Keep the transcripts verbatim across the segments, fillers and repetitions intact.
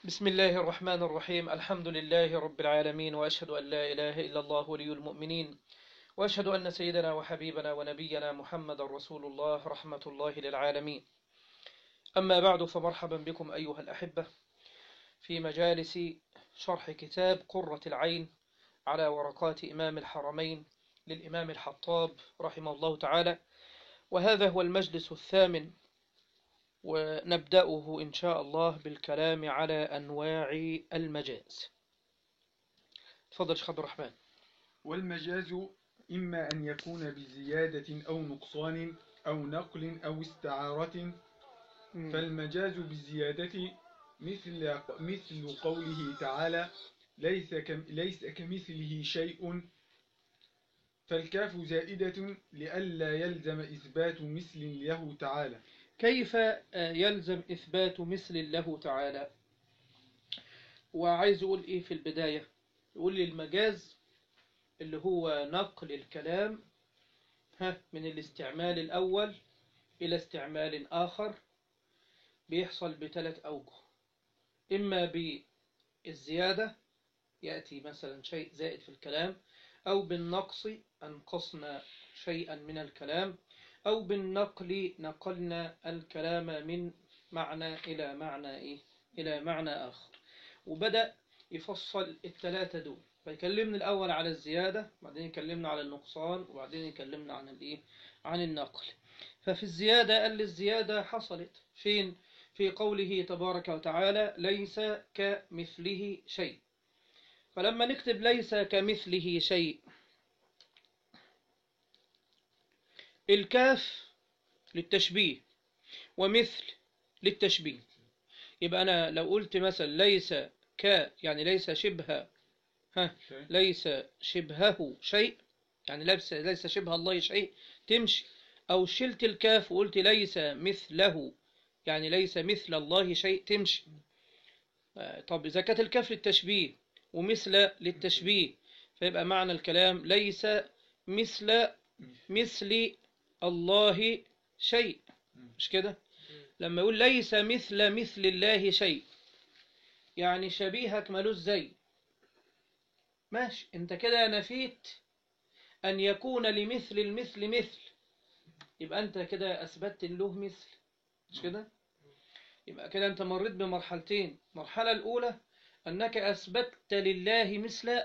بسم الله الرحمن الرحيم. الحمد لله رب العالمين، وأشهد أن لا إله إلا الله ولي المؤمنين، وأشهد أن سيدنا وحبيبنا ونبينا محمد رسول الله رحمة الله للعالمين. أما بعد، فمرحبا بكم أيها الأحبة في مجالس شرح كتاب قرة العين على ورقات إمام الحرمين للإمام الحطاب رحمه الله تعالى، وهذا هو المجلس الثامن، ونبدأه إن شاء الله بالكلام على أنواع المجاز. تفضل شيخ عبد الرحمن. والمجاز إما أن يكون بزيادة أو نقصان أو نقل أو استعارة. مم. فالمجاز بالزيادة مثل مثل قوله تعالى: ليس كم ليس كمثله شيء، فالكاف زائدة لئلا يلزم إثبات مثل له تعالى. كيف يلزم إثبات مثل له تعالى؟ وعايز يقول إيه في البداية؟ يقول لي المجاز اللي هو نقل الكلام ها من الاستعمال الأول إلى استعمال آخر، بيحصل بثلاث أوجه. إما بالزيادة، يأتي مثلا شيء زائد في الكلام، أو بالنقص أنقصنا شيئا من الكلام، أو بالنقل نقلنا الكلام من معنى إلى معنى إيه؟ إلى معنى آخر. وبدأ يفصل الثلاثة دول، فيكلمنا الأول على الزيادة، بعدين يكلمنا على النقصان، وبعدين يكلمنا عن الإيه؟ عن النقل. ففي الزيادة قال الزيادة حصلت فين؟ في قوله تبارك وتعالى: ليس كمثله شيء. فلما نكتب ليس كمثله شيء، الكاف للتشبيه ومثل للتشبيه. يبقى أنا لو قلت مثلا ليس ك يعني ليس شبه ها ليس شبهه شيء، يعني ليس ليس شبه الله شيء، تمشي. أو شلت الكاف وقلت ليس مثله، يعني ليس مثل الله شيء، تمشي. طب إذا كانت الكاف للتشبيه ومثل للتشبيه، فيبقى معنى الكلام ليس مثل مثل الله شيء، مش كده؟ لما يقول ليس مثل مثل الله شيء، يعني شبيهك ملوش زي. ماشي، انت كده نفيت أن يكون لمثل المثل مثل، يبقى انت كده أثبتت له مثل، مش كده؟ يبقى كده انت مريت بمرحلتين. المرحلة الأولى أنك أثبتت لله مثل،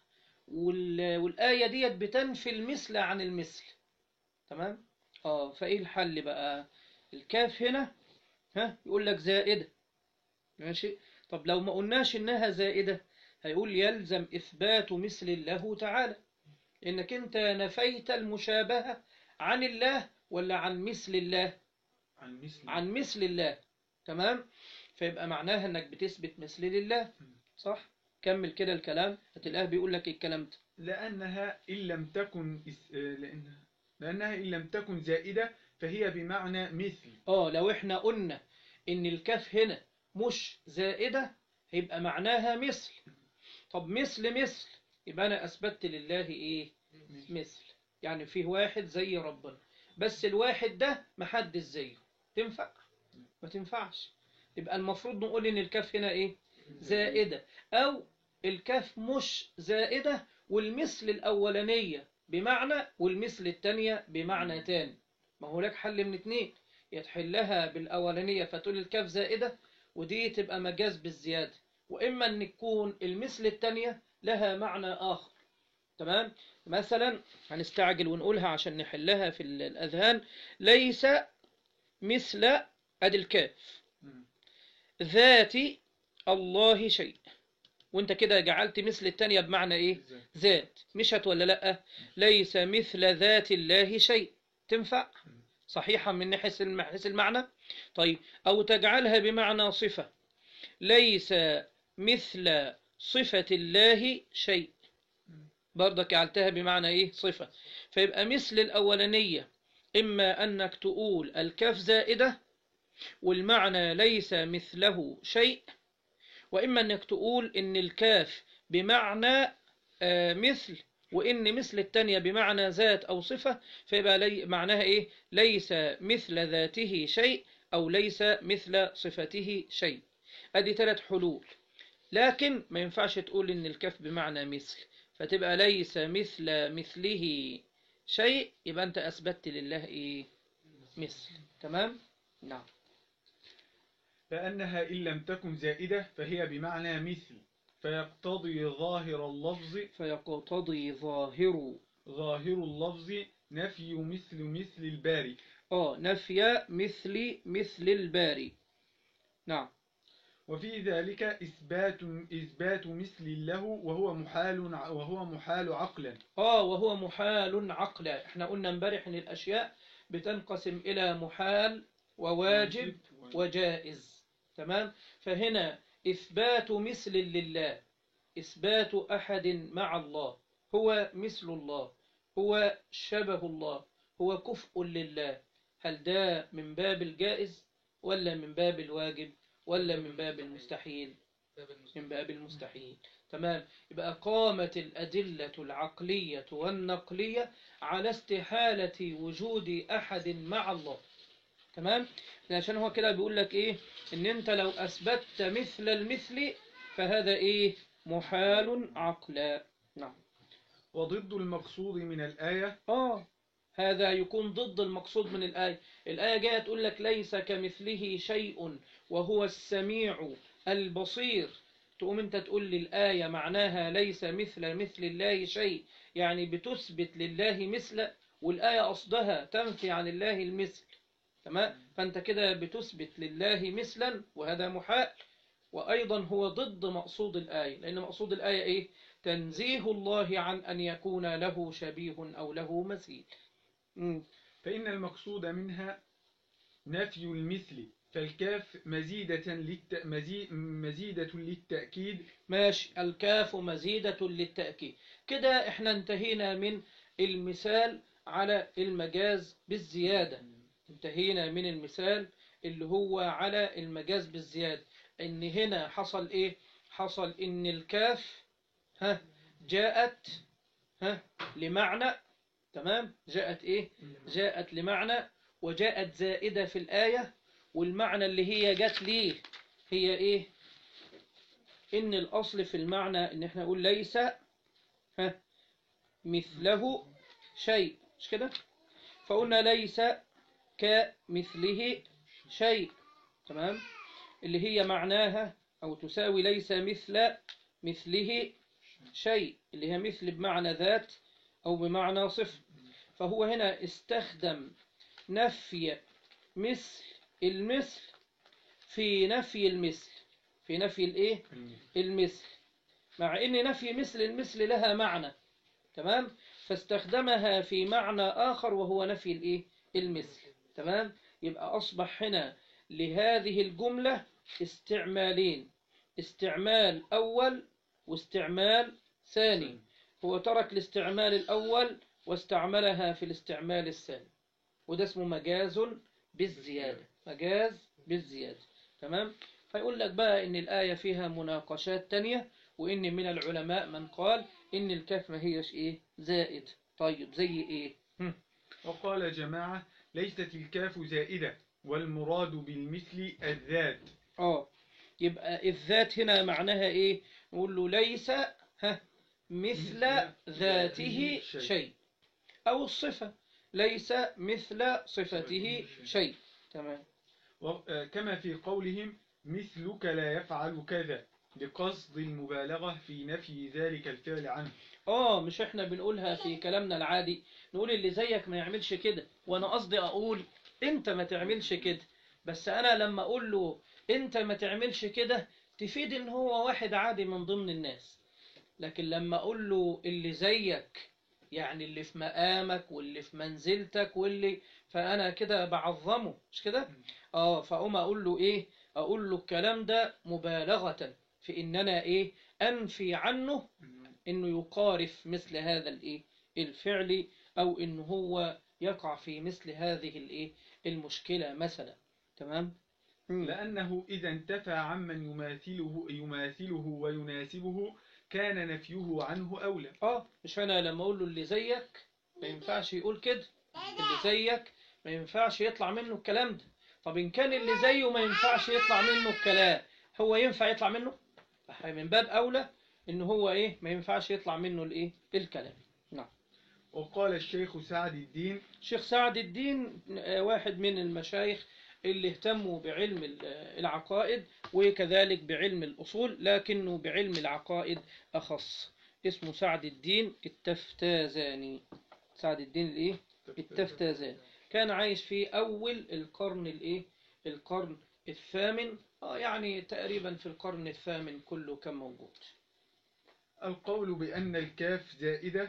والآية ديت بتنفي المثل عن المثل. تمام؟ اه فإيه الحل بقى؟ الكاف هنا ها يقول لك زائدة. ماشي. طب لو ما قلناش إنها زائدة، هيقول يلزم إثبات مثل له تعالى، إنك أنت نفيت المشابهة عن الله ولا عن مثل الله؟ عن مثل عن مثل الله. تمام؟ فيبقى معناها إنك بتثبت مثل لله. صح؟ كمل كده الكلام، هتلاقيه بيقول لك الكلام ده. لأنها إن لم تكن لأنها لأنها إن لم تكن زائدة فهي بمعنى مثل. اه لو احنا قلنا ان الكاف هنا مش زائدة، هيبقى معناها مثل. طب مثل مثل، يبقى انا اثبتت لله ايه؟ مثل. يعني فيه واحد زي ربنا، بس الواحد ده محدش زيه. تنفع؟ ما تنفعش. يبقى المفروض نقول ان الكاف هنا ايه؟ زائدة. او الكاف مش زائدة والمثل الاولانية بمعنى والمثل التانية بمعنى تاني. ما هو لك حل من اتنين: يتحلها بالاولانية فتقول الكاف زائدة، ودي تبقى مجاز بالزيادة، واما ان تكون المثل التانية لها معنى اخر. تمام؟ مثلا هنستعجل ونقولها عشان نحلها في الاذهان. ليس مثل ادي الكاف ذات الله شيء، وانت كده جعلت مثل التانية بمعنى ايه؟ ذات. مشت ولا لا؟ ليس مثل ذات الله شيء. تنفع؟ صحيحة من حيث المعنى. طيب، او تجعلها بمعنى صفة: ليس مثل صفة الله شيء، برضك جعلتها بمعنى ايه؟ صفة. فيبقى مثل الاولانية اما انك تقول الكاف زائدة والمعنى ليس مثله شيء، وإما أنك تقول إن الكاف بمعنى آه مثل، وإن مثل التانية بمعنى ذات أو صفة، فيبقى لي معناها إيه؟ ليس مثل ذاته شيء، أو ليس مثل صفته شيء. ادي ثلاث حلول. لكن ما ينفعش تقول ان الكاف بمعنى مثل، فتبقى ليس مثل مثله شيء، يبقى انت اثبتت لله ايه؟ مثل. تمام. نعم. فأنها إن لم تكن زائدة فهي بمعنى مثل، فيقتضي ظاهر اللفظ فيقتضي ظاهر ظاهر اللفظ نفي مثل مثل الباري. اه نفي مثل مثل الباري. نعم. وفي ذلك إثبات إثبات مثل له وهو محال وهو محال عقلا. اه وهو محال عقلا. احنا قلنا امبارح ان الاشياء بتنقسم الى محال وواجب وجائز. تمام. فهنا اثبات مثل لله، اثبات احد مع الله، هو مثل الله، هو شبه الله، هو كفء لله. هل ده من باب الجائز ولا من باب الواجب ولا من باب المستحيل؟ من باب المستحيل. تمام. يبقى قامت الأدلة العقلية والنقلية على استحالة وجود أحد مع الله. تمام. عشان هو كده بيقول لك إيه؟ إن أنت لو أثبتت مثل المثل فهذا إيه؟ محال عقلا. نعم. وضد المقصود من الآية آه هذا يكون ضد المقصود من الآية. الآية جاية تقول لك ليس كمثله شيء وهو السميع البصير. تقوم انت تقول لي الآية معناها ليس مثل مثل الله شيء، يعني بتثبت لله مثل، والآية قصدها تنفي عن الله المثل. تمام. فانت كده بتثبت لله مثلا، وهذا محال، وأيضا هو ضد مقصود الآية، لأن مقصود الآية إيه؟ تنزيه الله عن أن يكون له شبيه أو له مثيل. مم. فإن المقصود منها نفي المثل، فالكاف مزيدة للت... مزي... مزيدة للتأكيد. ماشي. الكاف مزيدة للتأكيد. كده احنا انتهينا من المثال على المجاز بالزيادة. انتهينا من المثال اللي هو على المجاز بالزيادة. ان هنا حصل ايه؟ حصل ان الكاف ها جاءت ها لمعنى. تمام. جاءت ايه؟ جاءت لمعنى، وجاءت زائدة في الآية، والمعنى اللي هي جات ليه هي ايه؟ ان الاصل في المعنى ان احنا نقول ليس ها مثله شيء، مش كده؟ فقلنا ليس كمثله شيء. تمام. اللي هي معناها أو تساوي ليس مثل مثله شيء، اللي هي مثل بمعنى ذات أو بمعنى صفة. فهو هنا استخدم نفي مثل المثل في نفي المثل، في نفي الايه؟ المثل، مع ان نفي مثل المثل لها معنى. تمام. فاستخدمها في معنى آخر وهو نفي الايه؟ المثل. تمام. يبقى أصبح هنا لهذه الجملة استعمالين، استعمال أول واستعمال ثاني. هو ترك الاستعمال الأول واستعملها في الاستعمال الثاني، وده اسمه مجاز بالزيادة. مجاز بالزيادة. تمام. فيقول لك بقى إن الآية فيها مناقشات تانية، وإن من العلماء من قال إن الكاف ما هيش إيه؟ زائد. طيب زي إيه؟ هم. وقال جماعة ليست الكاف زائدة والمراد بالمثل الذات. آه يبقى الذات هنا معناها إيه؟ نقول له ليس ها مثل ذاته شيء، أو الصفة ليس مثل صفته شيء. تمام. كما في قولهم مثلك لا يفعل كذا، بقصد المبالغة في نفي ذلك الفعل عنه. آه مش إحنا بنقولها في كلامنا العادي، نقول اللي زيك ما يعملش كده، وأنا قصدي أقول أنت ما تعملش كده. بس أنا لما أقول له أنت ما تعملش كده تفيد إن هو واحد عادي من ضمن الناس. لكن لما أقول له اللي زيك، يعني اللي في مقامك واللي في منزلتك واللي، فأنا كده بعظمه، مش كده؟ آه فأقوم أقول له إيه؟ أقول له الكلام ده مبالغة في إن أنا إيه؟ أنفي عنه إنه يقارف مثل هذا الإيه؟ الفعل، أو إنه هو يقع في مثل هذه الإيه؟ المشكلة مثلا. تمام؟ لأنه إذا انتفى عمن يماثله يماثله ويناسبه كان نفيه عنه أولى. آه مش أنا لما أقول له اللي زيك ما ينفعش يقول كده، اللي زيك ما ينفعش يطلع منه الكلام ده. طب إن كان اللي زيه ما ينفعش يطلع منه الكلام، هو ينفع يطلع منه؟ من باب أولى إن هو إيه ما ينفعش يطلع منه الإيه الكلام. نعم. وقال الشيخ سعد الدين الشيخ سعد الدين واحد من المشايخ اللي اهتموا بعلم العقائد وكذلك بعلم الأصول، لكنه بعلم العقائد أخص. اسمه سعد الدين التفتازاني. سعد الدين الإيه التفتازاني. كان عايش في أول القرن الإيه القرن الثامن، آه يعني تقريبا في القرن الثامن كله كان موجود. القول بأن الكاف زائدة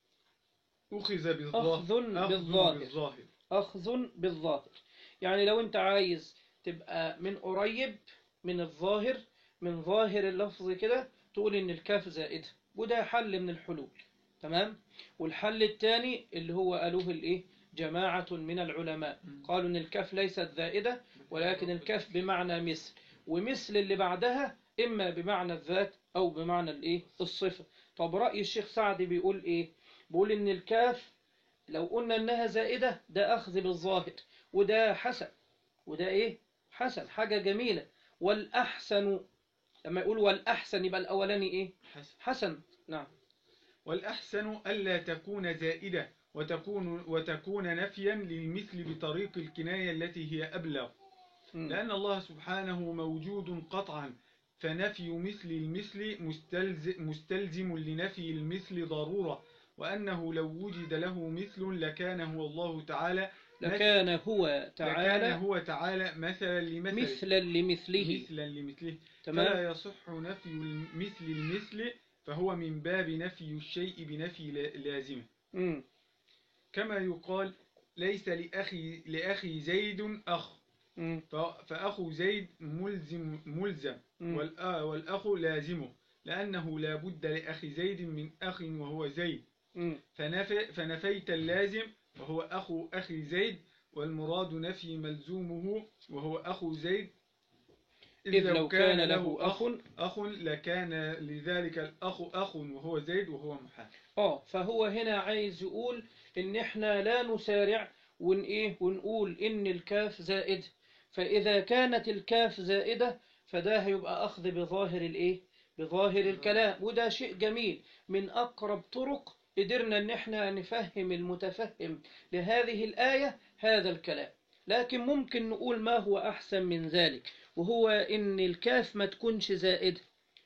أخذ بالظاهر أخذ بالظاهر. بالظاهر أخذ بالظاهر، يعني لو أنت عايز تبقى من قريب من الظاهر، من ظاهر اللفظ كده، تقول إن الكاف زائدة، وده حل من الحلول. تمام. والحل الثاني اللي هو قالوه الإيه جماعة من العلماء، قالوا إن الكاف ليست زائدة، ولكن الكاف بمعنى مثل، ومثل اللي بعدها إما بمعنى الذات أو بمعنى الإيه الصفة. طب رأي الشيخ سعد بيقول إيه؟ بيقول إن الكاف لو قلنا إنها زائدة ده أخذ بالظاهر، وده حسن، وده إيه حسن، حاجة جميلة. والأحسن لما يقول والأحسن يبقى الأولاني إيه حسن. حسن. نعم. والأحسن ألا تكون زائدة وتكون, وتكون نفيا للمثل بطريق الكناية التي هي أبلغ، م. لأن الله سبحانه موجود قطعا، فنفي مثل المثل مستلزم, مستلزم لنفي المثل ضرورة، وأنه لو وجد له مثل لكان هو الله تعالى لكان هو تعالى لكان هو تعالى مثلا لمثله مثلا لمثله. مثلا لمثله تمام. فلا يصح نفي مثل المثل، فهو من باب نفي الشيء بنفي لازمه. م. كما يقال ليس لأخي, لأخي زيد أخ، م. فأخو زيد ملزم, ملزم م. والأخ لازمه، لأنه لا بد لأخي زيد من أخ وهو زيد، م. فنفي فنفيت اللازم وهو أخو أخي زيد، والمراد نفي ملزومه وهو أخو زيد، إذ لو كان له أخ أخ لكان لذلك الأخ أخ وهو زيد وهو محال. آه فهو هنا عايز يقول إن إحنا لا نسارع ون إيه ونقول إن الكاف زائد، فإذا كانت الكاف زائدة فده هيبقى أخذ بظاهر الإيه بظاهر الكلام، وده شيء جميل. من أقرب طرق قدرنا إن إحنا نفهم المتفهم لهذه الآية هذا الكلام. لكن ممكن نقول ما هو أحسن من ذلك، وهو إن الكاف ما تكونش زائدة،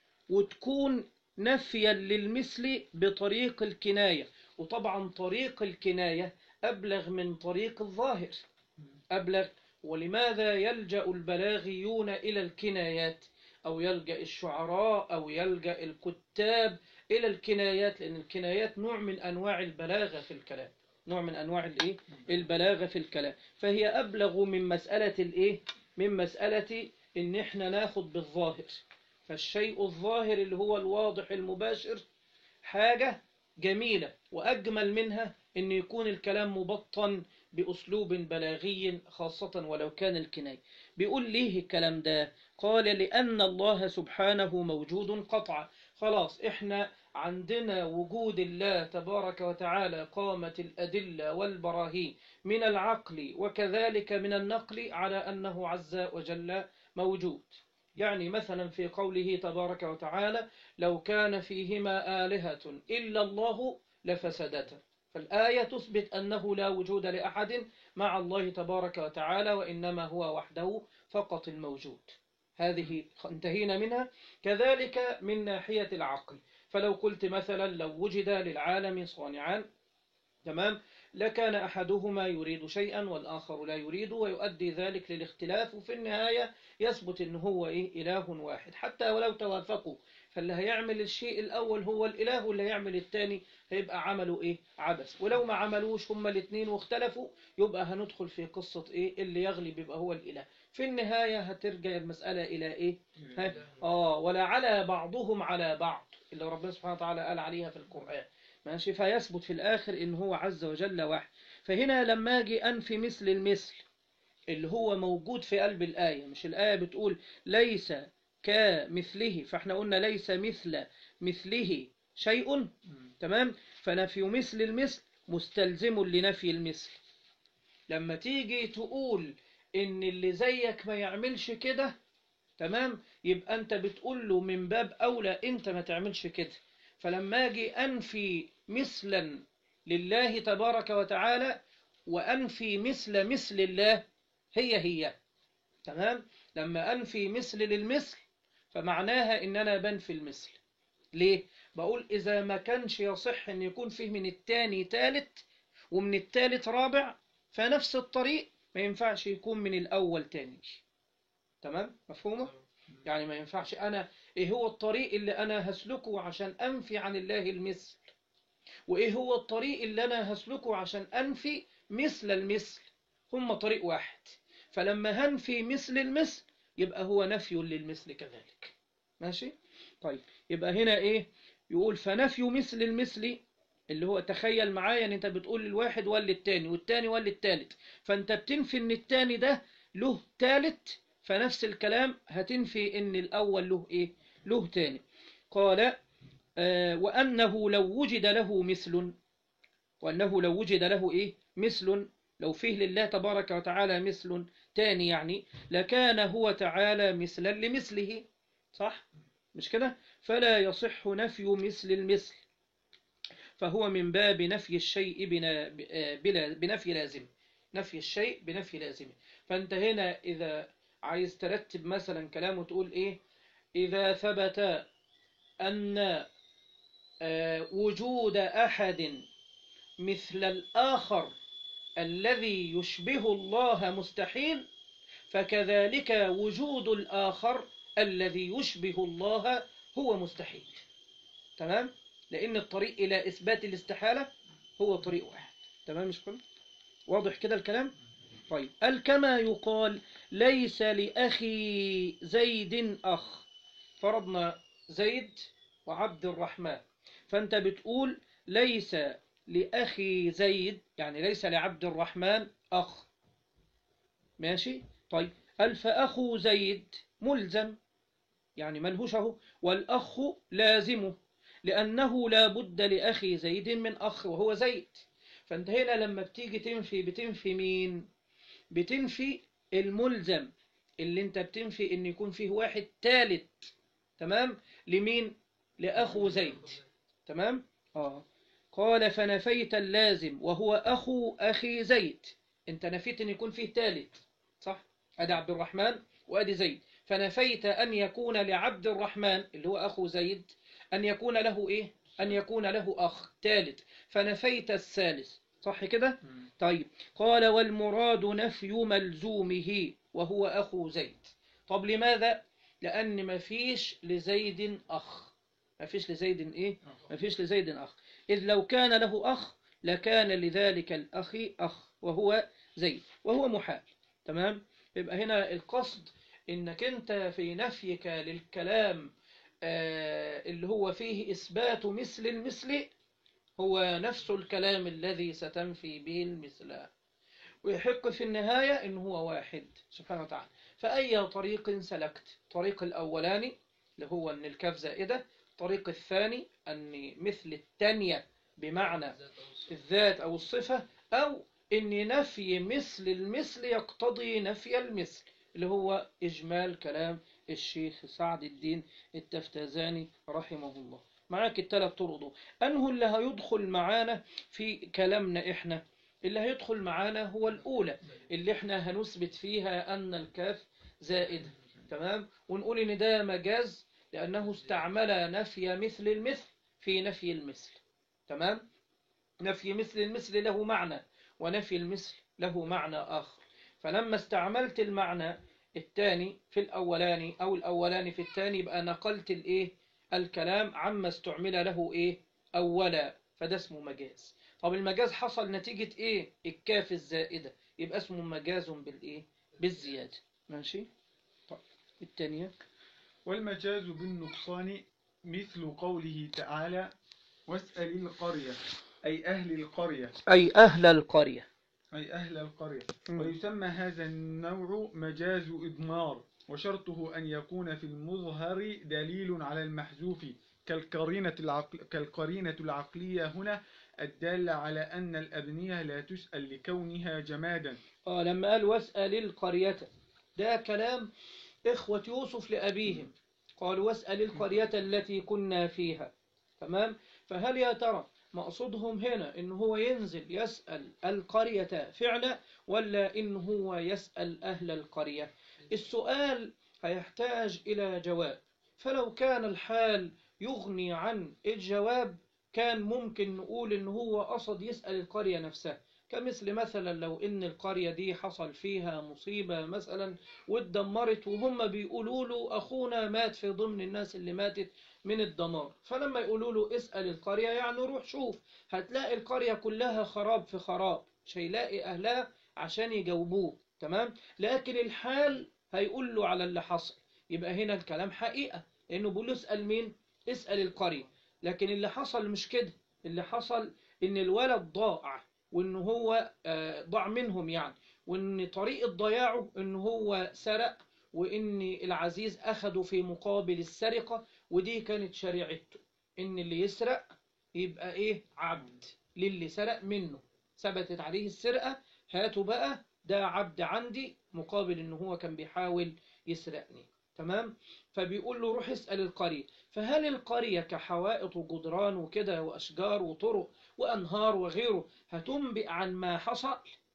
وتكون نفيا للمثل بطريق الكناية. وطبعا طريق الكناية أبلغ من طريق الظاهر، أبلغ. ولماذا يلجأ البلاغيون إلى الكنايات، أو يلجأ الشعراء أو يلجأ الكتاب إلى الكنايات؟ لأن الكنايات نوع من أنواع البلاغة في الكلام، نوع من أنواع الإيه البلاغة في الكلام، فهي أبلغ من مسألة الإيه من مسألة إن إحنا ناخد بالظاهر. فالشيء الظاهر اللي هو الواضح المباشر حاجة جميلة، وأجمل منها أن يكون الكلام مبطن بأسلوب بلاغي، خاصة ولو كان الكناية. بيقول ليه الكلام ده؟ قال لأن الله سبحانه موجود قطعا. خلاص إحنا عندنا وجود الله تبارك وتعالى، قامت الأدلة والبراهين من العقل وكذلك من النقل على أنه عز وجل موجود. يعني مثلا في قوله تبارك وتعالى لو كان فيهما آلهة إلا الله لفسدتا، فالآية تثبت أنه لا وجود لأحد مع الله تبارك وتعالى، وإنما هو وحده فقط الموجود. هذه انتهينا منها. كذلك من ناحية العقل، فلو قلت مثلا لو وجد للعالم صانعان، تمام، لكان أحدهما يريد شيئا والآخر لا يريد، ويؤدي ذلك للاختلاف، وفي النهاية يثبت أنه هو إيه إله واحد حتى ولو توافقوا. فاللي هيعمل الشيء الأول هو الإله، واللي هيعمل الثاني هيبقى عملوا إيه عبث. ولو ما عملوش هما الاثنين واختلفوا، يبقى هندخل في قصة إيه اللي يغلب يبقى هو الإله. في النهاية هترجع المسألة إلى إيه ها؟ آه ولا على بعضهم على بعض اللي ربنا سبحانه وتعالى قال عليها في القرآن، ماشي. فيثبت في الآخر إن هو عز وجل واحد. فهنا لما أجي أنفي مثل المثل اللي هو موجود في قلب الآية، مش الآية بتقول ليس كمثله، فاحنا قلنا ليس مثل مثله شيء، تمام. فنفي مثل المثل مستلزم لنفي المثل. لما تيجي تقول إن اللي زيك ما يعملش كده، تمام، يبقى أنت بتقول له من باب أولى أنت ما تعملش كده. فلما أجي أنفي مثلا لله تبارك وتعالى وأنفي مثل مثل الله هي هي، تمام. لما أنفي مثل للمثل فمعناها إن أنا بنفي المثل. ليه؟ بقول إذا ما كانش يصح أن يكون فيه من التاني تالت ومن التالت رابع، فنفس الطريق ما ينفعش يكون من الأول تاني. تمام؟ مفهومة؟ يعني ما ينفعش أنا إيه هو الطريق اللي أنا هسلكه عشان أنفي عن الله المثل، وإيه هو الطريق اللي أنا هسلكه عشان أنفي مثل المثل، هم طريق واحد. فلما هنفي مثل المثل يبقى هو نفي للمثل كذلك. ماشي؟ طيب، يبقى هنا إيه؟ يقول فنفي مثل المثل، اللي هو تخيل معايا ان انت بتقول للواحد ولي التاني والتاني ولي التالت، فانت بتنفي ان التاني ده له تالت، فنفس الكلام هتنفي ان الاول له ايه؟ له تاني. قال آه وانه لو وجد له مثل، وانه لو وجد له ايه؟ مثل، لو فيه لله تبارك وتعالى مثل تاني يعني، لكان هو تعالى مثلا لمثله. صح؟ مش كده؟ فلا يصح نفي مثل المثل، فهو من باب نفي الشيء بنا بلا بنفي لازم، نفي الشيء بنفي لازم. فأنت هنا إذا عايز ترتب مثلا كلام وتقول إيه؟ إذا ثبت أن وجود أحد مثل الآخر الذي يشبه الله مستحيل، فكذلك وجود الآخر الذي يشبه الله هو مستحيل. تمام؟ لأن الطريق إلى إثبات الاستحالة هو طريق واحد. تمام مش كله؟ واضح كده الكلام؟ طيب، قال كما يقال ليس لأخي زيد أخ. فرضنا زيد وعبد الرحمن، فأنت بتقول ليس لأخي زيد، يعني ليس لعبد الرحمن أخ. ماشي؟ طيب، قال فأخو زيد ملزم، يعني ملهوش اهو، والأخ لازمه، لأنه لا بد لأخي زيد من أخ وهو زيد. فأنت هنا لما بتيجي تنفي بتنفي مين؟ بتنفي الملزم، اللي انت بتنفي ان يكون فيه واحد ثالث. تمام؟ لمين؟ لأخو زيد. تمام؟ آه. قال فنفيت اللازم وهو أخو أخي زيد، انت نفيت ان يكون فيه ثالث. صح؟ أدي عبد الرحمن وأدي زيد، فنفيت أن يكون لعبد الرحمن اللي هو أخو زيد أن يكون له إيه؟ أن يكون له أخ ثالث، فنفيت الثالث. صح كده؟ طيب، قال والمراد نفي ملزومه وهو أخو زيد. طب لماذا؟ لأن ما فيش لزيد أخ. ما فيش لزيد إيه؟ ما فيش لزيد أخ، إذ لو كان له أخ لكان لذلك الأخ أخ وهو زيد، وهو محال. تمام؟ يبقى هنا القصد إنك أنت في نفيك للكلام آه اللي هو فيه إثبات مثل المثل هو نفس الكلام الذي ستنفي به المثل، ويحق في النهاية إن هو واحد سبحانه وتعالى. فأي طريق سلكت، طريق الأولاني اللي هو أن الكاف زائدة، طريق الثاني أن مثل التانية بمعنى الذات أو الصفة، أو أن نفي مثل المثل يقتضي نفي المثل، اللي هو إجمال كلام الشيخ سعد الدين التفتازاني رحمه الله. معاك الثلاث طرق دول، أنه اللي هيدخل معانا في كلامنا إحنا؟ اللي هيدخل معانا هو الأولى اللي احنا هنثبت فيها أن الكاف زائدة. تمام؟ ونقول إن ده مجاز لأنه استعمل نفي مثل المثل في نفي المثل. تمام؟ نفي مثل المثل له معنى، ونفي المثل له معنى آخر. فلما استعملت المعنى الثاني في الأولاني أو الأولاني في الثاني يبقى نقلت الإيه؟ الكلام عما استعمل له إيه؟ أولا، فده اسمه مجاز. طب المجاز حصل نتيجة إيه؟ الكاف الزائدة، يبقى اسمه مجاز بالإيه؟ بالزيادة. ماشي؟ طيب الثانية. والمجاز بالنقصان مثل قوله تعالى واسأل القرية، أي أهل القرية، أي أهل القرية، أي أهل القرية. م. ويسمى هذا النوع مجاز إضمار، وشرطه أن يكون في المظهر دليل على المحذوف كالقرينة, العقل كالقرينة العقلية هنا الدالة على أن الأبنية لا تسأل لكونها جمادا. آه لما قال واسأل القرية، ده كلام إخوة يوسف لأبيهم، قالوا واسأل القرية التي كنا فيها. تمام. فهل يا ترى مقصودهم هنا إن هو ينزل يسأل القرية فعلا، ولا إن هو يسأل أهل القرية؟ السؤال هيحتاج إلى جواب، فلو كان الحال يغني عن الجواب كان ممكن نقول إن هو قصد يسأل القرية نفسها، كمثل مثلا لو إن القرية دي حصل فيها مصيبة مثلا واتدمرت، وهم بيقولوا له أخونا مات في ضمن الناس اللي ماتت من الدمار، فلما يقولوا له اسأل القرية يعني روح شوف، هتلاقي القرية كلها خراب في خراب، مش هيلاقي أهلها عشان يجاوبوه. تمام. لكن الحال هيقول له على اللي حصل، يبقى هنا الكلام حقيقة، لأنه بيقول له اسأل مين؟ اسأل القرية. لكن اللي حصل مش كده، اللي حصل إن الولد ضاع، وإن هو آه، ضاع منهم يعني، وإن طريقة ضياعه إن هو سرق، وإن العزيز أخده في مقابل السرقة، ودي كانت شريعته، إن اللي يسرق يبقى إيه؟ عبد للي سرق منه، ثبتت عليه السرقة، هاتوا بقى ده عبد عندي مقابل إن هو كان بيحاول يسرقني. تمام. فبيقول له روح اسأل القرية. فهل القرية كحوائط وجدران وكده وأشجار وطرق وأنهار وغيره هتنبئ عن ما حصل؟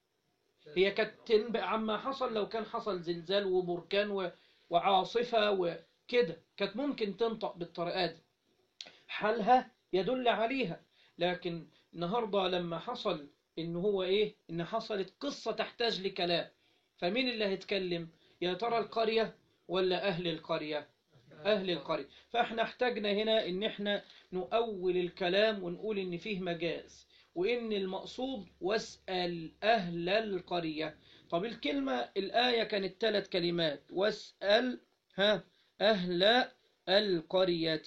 هي كانت تنبئ عن ما حصل لو كان حصل زلزال وبركان و... وعاصفة وكده، كانت ممكن تنطق بالطريقة دي، حالها يدل عليها. لكن النهاردة لما حصل إن هو إيه؟ إن حصلت قصة تحتاج لكلام، فمين اللي هيتكلم؟ يا ترى القرية ولا أهل القرية؟ أهل القرية. فإحنا احتاجنا هنا إن إحنا نؤول الكلام ونقول إن فيه مجاز، وإن المقصود واسأل أهل القرية. طب الكلمة الآية كانت ثلاث كلمات، واسأل ها أهل القرية،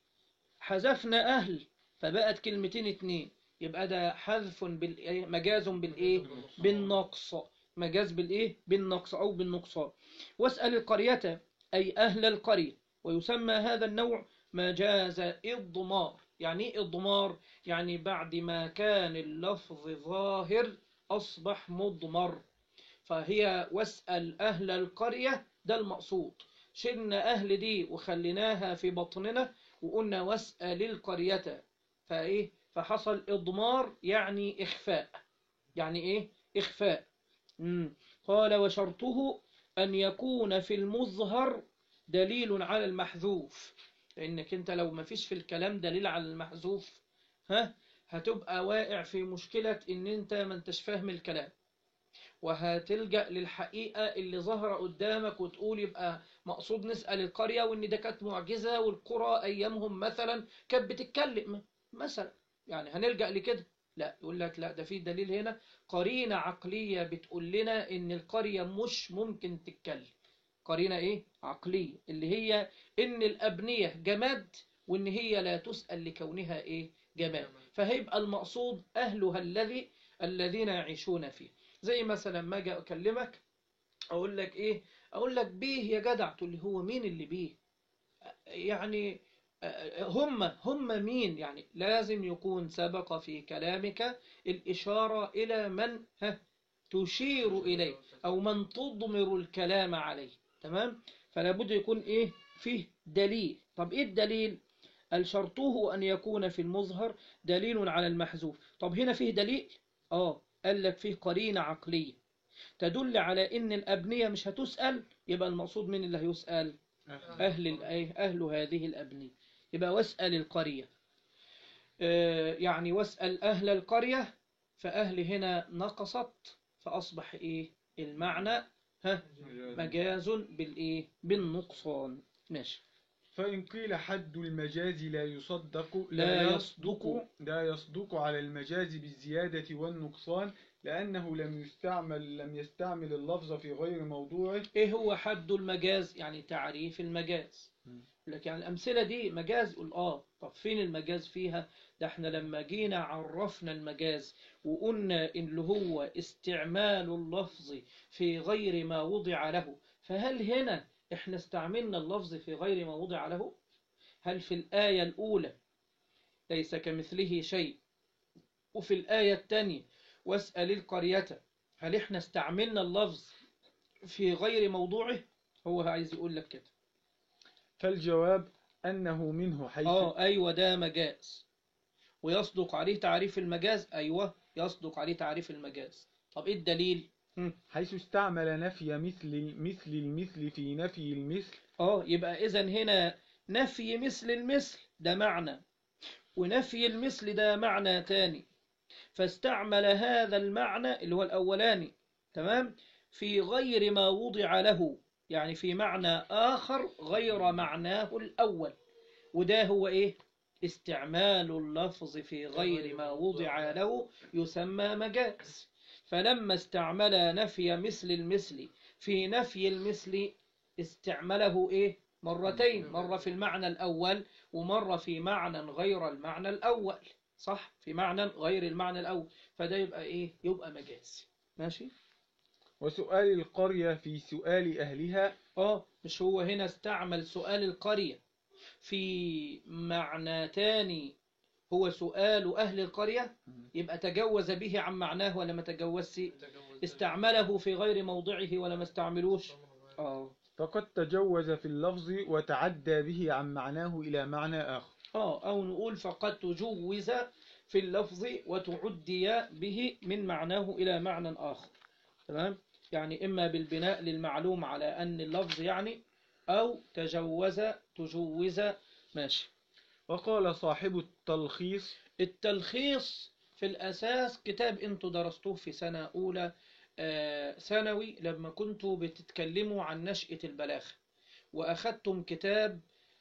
حذفنا أهل فبقت كلمتين اتنين، يبقى ده حذف بالإيه؟ مجاز بالإيه؟ بالنقص، مجاز بالإيه؟ بالنقص أو بالنقصان. واسأل القرية أي أهل القرية، ويسمى هذا النوع مجاز إضمار. يعني إيه إضمار؟ يعني بعد ما كان اللفظ ظاهر أصبح مضمر، فهي واسأل أهل القرية ده المقصود، شلنا أهل دي وخليناها في بطننا وقلنا واسأل القرية، فإيه؟ فحصل إضمار يعني إخفاء. يعني إيه؟ إخفاء. مم. قال وشرطه أن يكون في المظهر دليل على المحذوف، لأنك أنت لو ما فيش في الكلام دليل على المحذوف ها هتبقى واقع في مشكلة إن أنت ما انتش فاهم الكلام، وهتلجأ للحقيقة اللي ظهر قدامك وتقول يبقى مقصود نسأل القرية وإن ده كانت معجزة والقرى أيامهم مثلا كانت بتتكلم مثلا، يعني هنلجأ لكده؟ لا، يقول لك لا، ده في دليل هنا، قرينة عقلية بتقول لنا إن القرية مش ممكن تتكلم. قرينة إيه؟ عقلية، اللي هي إن الأبنية جماد، وإن هي لا تسأل لكونها إيه؟ جماد. فهيبقى المقصود أهلها الذي الذين يعيشون فيه. زي مثلا ما اجي اكلمك اقول لك ايه؟ اقول لك بيه يا جدع، تقول لي هو مين اللي بيه؟ يعني هم هم مين؟ يعني لازم يكون سبق في كلامك الإشارة إلى من ها تشير إليه أو من تضمر الكلام عليه. تمام. فلا بد يكون إيه؟ فيه دليل. طب إيه الدليل؟ الشرطه أن يكون في المظهر دليل على المحذوف. طب هنا فيه دليل؟ آه، قال لك فيه قرينة عقلية تدل على إن الأبنية مش هتسأل، يبقى المقصود من اللي هيسأل؟ أهل أهل هذه الأبنية. يبقى واسأل القرية، يعني واسأل أهل القرية، فأهل هنا نقصت فأصبح إيه المعنى؟ ها مجاز بالإيه؟ بالنقصان. ماشي. فإن قيل حد المجاز لا يصدق لا لا يصدق. يصدق لا يصدق على المجاز بالزيادة والنقصان، لأنه لم يستعمل لم يستعمل اللفظ في غير موضوعه. إيه هو حد المجاز؟ يعني تعريف المجاز. لك يعني الأمثلة دي مجاز، قل آه، طب فين المجاز فيها؟ ده احنا لما جينا عرفنا المجاز وقلنا إن اللي هو استعمال اللفظ في غير ما وضع له، فهل هنا احنا استعملنا اللفظ في غير ما وضع له؟ هل في الآية الأولى ليس كمثله شيء، وفي الآية الثانية واسأل القرية، هل احنا استعملنا اللفظ في غير موضوعه؟ هو عايز يقول لك كده. فالجواب أنه منه حيث اه ايوه ده مجاز، ويصدق عليه تعريف المجاز. ايوه يصدق عليه تعريف المجاز. طب ايه الدليل؟ هم. حيث استعمل نفي مثل مثل المثل في نفي المثل. اه يبقى اذا هنا نفي مثل المثل ده معنى، ونفي المثل ده معنى تاني، فاستعمل هذا المعنى اللي هو الأولاني تمام في غير ما وضع له، يعني في معنى آخر غير معناه الأول. وده هو إيه؟ استعمال اللفظ في غير ما وضع له يسمى مجاز. فلما استعمل نفي مثل المثل في نفي المثل استعمله إيه؟ مرتين، مرة في المعنى الأول ومرة في معنى غير المعنى الأول. صح؟ في معنى غير المعنى الأول، فده يبقى إيه؟ يبقى مجاز. ماشي؟ وسؤال القرية في سؤال أهلها. آه مش هو هنا استعمل سؤال القرية في معنى تاني هو سؤال أهل القرية، يبقى تجوز به عن معناه ولا ما تجوزش؟ استعمله في غير موضعه ولا ما استعملوش؟ آه فقد تجوز في اللفظ وتعدى به عن معناه إلى معنى آخر. آه أو نقول فقد تجوز في اللفظ وتعدي به من معناه إلى معنى آخر. تمام؟ يعني إما بالبناء للمعلوم على أن اللفظ يعني، أو تجوز تجوز. ماشي. وقال صاحب التلخيص. التلخيص في الأساس كتاب أنتوا درستوه في سنة أولى آه ثانوي لما كنتوا بتتكلموا عن نشأة البلاغة، وأخذتم كتاب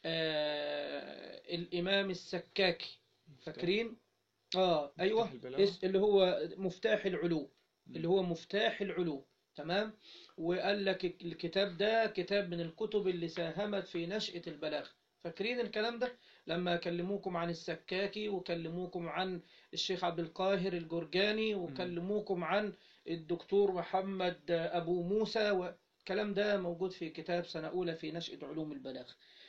آه الإمام السكاكي، فاكرين؟ آه أيوة اللي هو مفتاح العلوم، اللي هو مفتاح العلوم. تمام. وقال لك الكتاب ده كتاب من الكتب اللي ساهمت في نشأة البلاغة. فاكرين الكلام ده لما كلموكم عن السكاكي وكلموكم عن الشيخ عبد القاهر الجرجاني وكلموكم عن الدكتور محمد أبو موسى، والكلام ده موجود في كتاب سنة أولى في نشأة علوم البلاغة.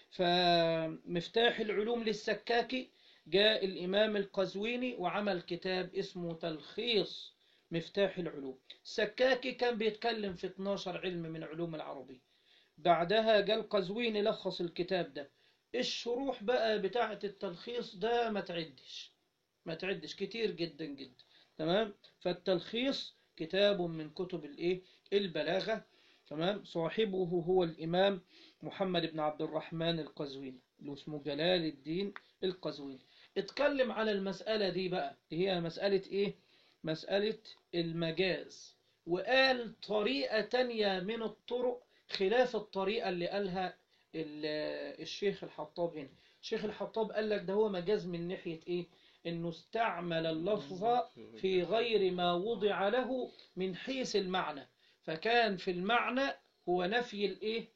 فمفتاح العلوم للسكاكي جاء الإمام القزويني وعمل كتاب اسمه تلخيص مفتاح العلوم. السكاكي كان بيتكلم في اثناشر علم من علوم العربية، بعدها جاء القزويني لخص الكتاب ده. الشروح بقى بتاعة التلخيص ده ما تعدش ما تعدش كتير جدا جدا. تمام. فالتلخيص كتاب من كتب الايه البلاغة. تمام. صاحبه هو الإمام محمد بن عبد الرحمن القزويني اللي اسمه جلال الدين القزويني. اتكلم على المسألة دي بقى اللي هي مسألة ايه؟ مسألة المجاز، وقال طريقة تانية من الطرق خلاف الطريقة اللي قالها الشيخ الحطاب هنا. الشيخ الحطاب قال لك ده هو مجاز من ناحية ايه؟ انه استعمل اللفظ في غير ما وضع له من حيث المعنى، فكان في المعنى هو نفي الايه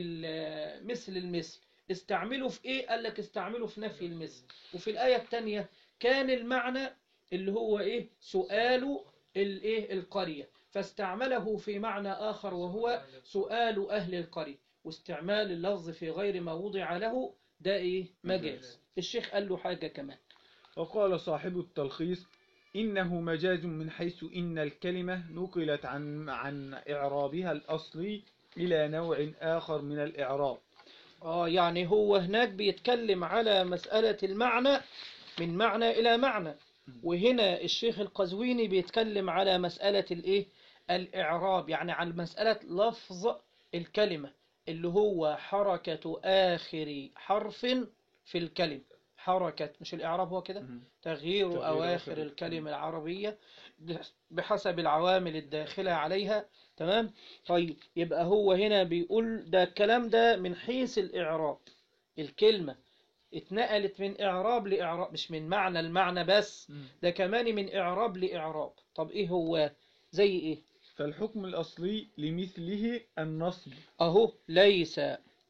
مثل المثل. استعمله في ايه؟ قال لك استعمله في نفي المثل. وفي الآية الثانية كان المعنى اللي هو ايه؟ سؤال الايه القرية، فاستعمله في معنى آخر وهو سؤال أهل القرية. واستعمال اللفظ في غير ما وضع له ده ايه؟ مجاز. الشيخ قال له حاجة كمان. وقال صاحب التلخيص إنه مجاز من حيث إن الكلمة نقلت عن عن إعرابها الأصلي إلى نوع آخر من الإعراب. آه يعني هو هناك بيتكلم على مسألة المعنى من معنى إلى معنى، وهنا الشيخ القزويني بيتكلم على مسألة الإيه؟ الإعراب، يعني عن مسألة لفظ الكلمة اللي هو حركة آخر حرف في الكلمة. حركة مش الإعراب هو كده تغيير, تغيير أواخر الكلمة العربية بحسب العوامل الداخلة عليها. تمام. طيب يبقى هو هنا بيقول ده الكلام ده من حيث الإعراب، الكلمة اتنقلت من إعراب لإعراب، مش من معنى المعنى بس، ده كمان من إعراب لإعراب. طب إيه هو؟ زي إيه؟ فالحكم الأصلي لمثله النصب. أهو ليس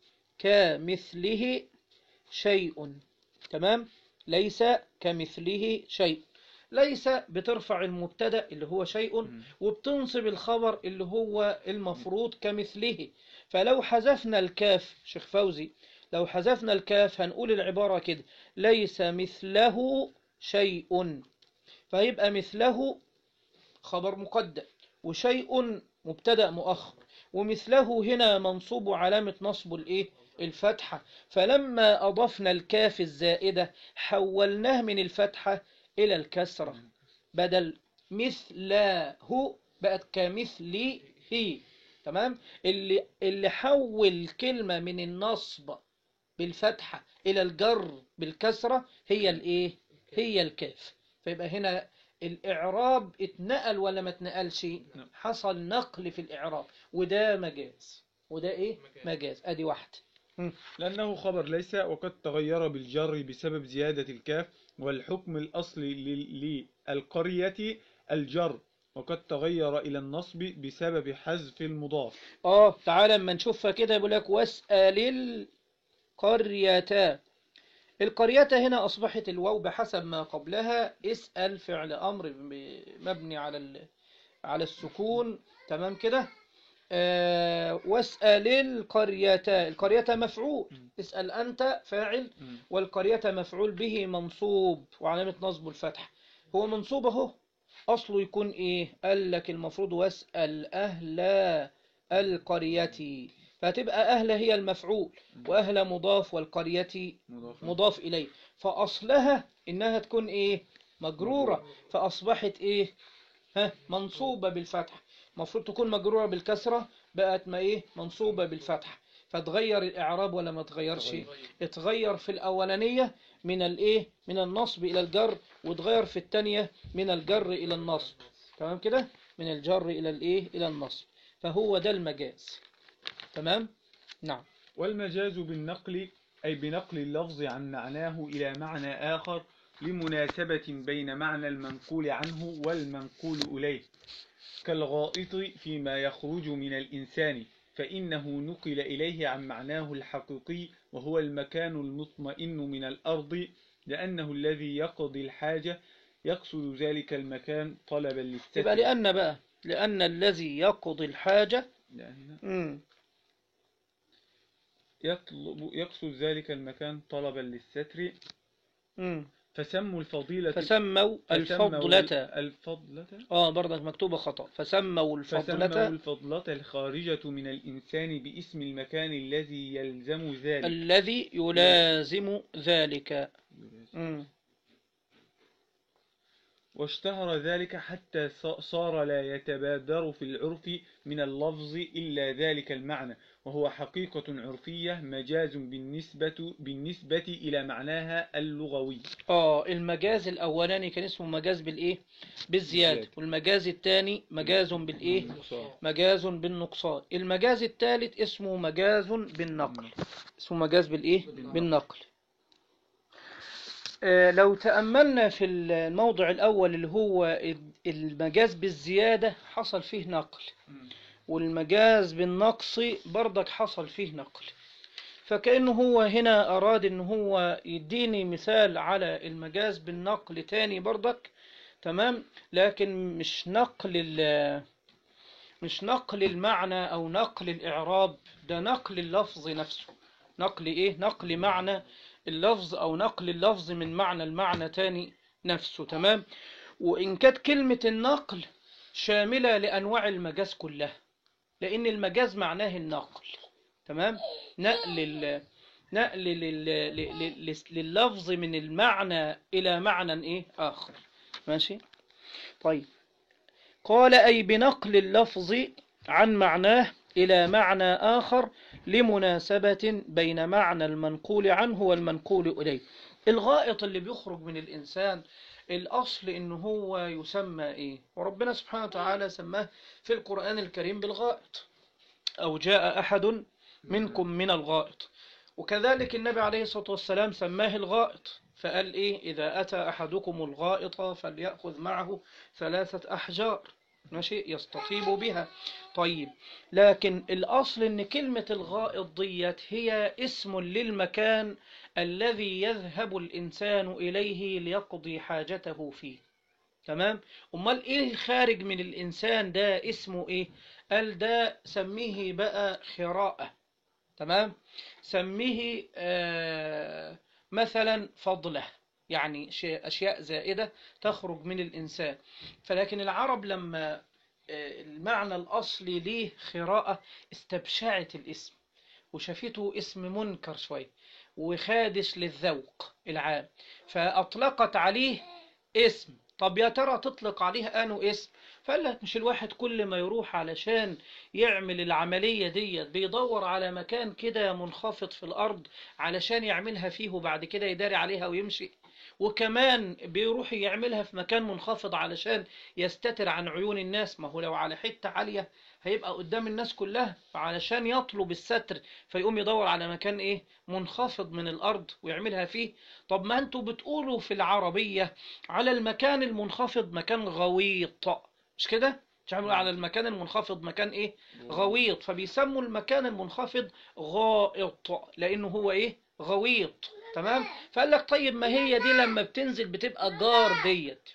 كمثله شيء. تمام. ليس كمثله شيء. ليس بترفع المبتدا اللي هو شيء وبتنصب الخبر اللي هو المفروض كمثله. فلو حذفنا الكاف شيخ فوزي، لو حذفنا الكاف هنقول العبارة كده ليس مثله شيء، فيبقى مثله خبر مقدم وشيء مبتدا مؤخر، ومثله هنا منصوب علامة نصب الإيه الفتحة. فلما أضفنا الكاف الزائدة حولناه من الفتحة إلى الكسرة، بدل مثله بقت كمثله. تمام. اللي اللي حول كلمة من النصب بالفتحة إلى الجر بالكسرة هي الإيه هي الكاف. فيبقى هنا الإعراب اتنقل ولا ما اتنقلش؟ حصل نقل في الإعراب، وده مجاز، وده إيه مجاز. أدي واحدة. لأنه خبر ليس، وقد تغير بالجر بسبب زيادة الكاف، والحكم الأصلي لل- للقرية الجر، وقد تغير إلى النصب بسبب حذف المضاف. آه تعالى اما نشوفها كده، يقول لك واسأل القرية. القرية هنا أصبحت الواو بحسب ما قبلها اسأل فعل أمر مبني على ال... على السكون. تمام كده. آه واسأل القرية، القرية مفعول، اسأل أنت فاعل، والقرية مفعول به منصوب وعلامة نصب الفتح. هو منصوب اهو، أصله يكون إيه؟ قال لك المفروض واسأل أهل القرية، فتبقى أهل هي المفعول، وأهل مضاف، والقرية مضاف. مضاف إليه. فأصلها إنها تكون إيه؟ مجرورة، فأصبحت إيه؟ ها منصوبة بالفتح. المفروض تكون مجرورة بالكسرة، بقت ما إيه منصوبة بالفتح. فتغير الإعراب ولا ما تغيرش؟ اتغير في الأولانية من الإيه من النصب إلى الجر، وتغير في الثانية من الجر إلى النصب. تمام كده، من الجر إلى الإيه إلى النصب. فهو ده المجاز. تمام. نعم. والمجاز بالنقل أي بنقل اللفظ عن معناه إلى معنى آخر لمناسبة بين معنى المنقول عنه والمنقول إليه، كالغائط فيما يخرج من الإنسان، فإنه نقل إليه عن معناه الحقيقي وهو المكان المطمئن من الأرض، لأنه الذي يقضي الحاجة يقصد ذلك المكان طلبا للستر. يبقى لأن بقى لأن الذي يقضي الحاجة لأن مم. يطلب يقصد ذلك المكان طلبا للستر. مم. فسموا الفضيلة فسموا الفضلة. الفضلة اه برضك مكتوبة خطأ. فسموا فسموا الفضلة الفضلة الخارجة من الإنسان باسم المكان الذي يلزم ذلك. الذي يلازم ذلك. مم. واشتهر ذلك حتى صار لا يتبادر في العرف من اللفظ إلا ذلك المعنى، وهو حقيقة عرفية مجاز بالنسبة, بالنسبة إلى معناها اللغوي. اه المجاز الأولاني كان اسمه مجاز بالإيه بالزيادة، والمجاز الثاني مجاز بالإيه مجاز بالنقصان. المجاز الثالث اسمه مجاز بالنقل، اسمه مجاز بالإيه بالنقل. آه لو تأملنا في الموضع الأول اللي هو المجاز بالزيادة حصل فيه نقل، والمجاز بالنقص برضك حصل فيه نقل. فكأنه هو هنا أراد إن هو يديني مثال على المجاز بالنقل تاني برضك. تمام. لكن مش نقل مش نقل المعنى أو نقل الإعراب، ده نقل اللفظ نفسه. نقل إيه نقل معنى اللفظ، أو نقل اللفظ من معنى المعنى تاني نفسه. تمام. وإن كانت كلمة النقل شاملة لأنواع المجاز كلها، لأن المجاز معناه النقل. تمام. نقل ال... نقل لل... لل... لللفظ من المعنى إلى معنى إيه آخر. ماشي. طيب. قال أي بنقل اللفظ عن معناه إلى معنى آخر لمناسبة بين معنى المنقول عنه والمنقول إليه. الغائط اللي بيخرج من الإنسان الأصل إنه هو يسمى إيه؟ وربنا سبحانه وتعالى سماه في القرآن الكريم بالغائط، أو جاء أحد منكم من الغائط. وكذلك النبي عليه الصلاة والسلام سماه الغائط، فقال إيه إذا أتى أحدكم الغائط فليأخذ معه ثلاثة أحجار ماشي يستطيب بها. طيب. لكن الأصل إن كلمة الغائط ديت هي اسم للمكان الذي يذهب الإنسان إليه ليقضي حاجته فيه. تمام. أمال إيه الخارج من الإنسان ده اسمه إيه؟ قال ده سميه بقى خراءة. تمام. سميه آه مثلا فضلة، يعني أشياء زائدة تخرج من الإنسان. فلكن العرب لما المعنى الأصلي ليه خراءة استبشعت الاسم وشافته اسم منكر شوي وخادش للذوق العام، فأطلقت عليه اسم. طب يا ترى تطلق عليه أنه اسم؟ فقال لك مش الواحد كل ما يروح علشان يعمل العملية دي بيدور على مكان كده منخفض في الأرض علشان يعملها فيه وبعد كده يداري عليها ويمشي، وكمان بيروح يعملها في مكان منخفض علشان يستتر عن عيون الناس. ما هو لو على حتة عالية هيبقى قدام الناس كلها، فعلشان يطلب الستر فيقوم يدور على مكان ايه منخفض من الأرض ويعملها فيه. طب ما انتوا بتقولوا في العربية على المكان المنخفض مكان غويط، مش كده؟ تعملوا على المكان المنخفض مكان ايه غويط، فبيسموا المكان المنخفض غائط لانه هو ايه غويط. تمام. فقال لك طيب ما هي دي لما بتنزل بتبقى جار ديت.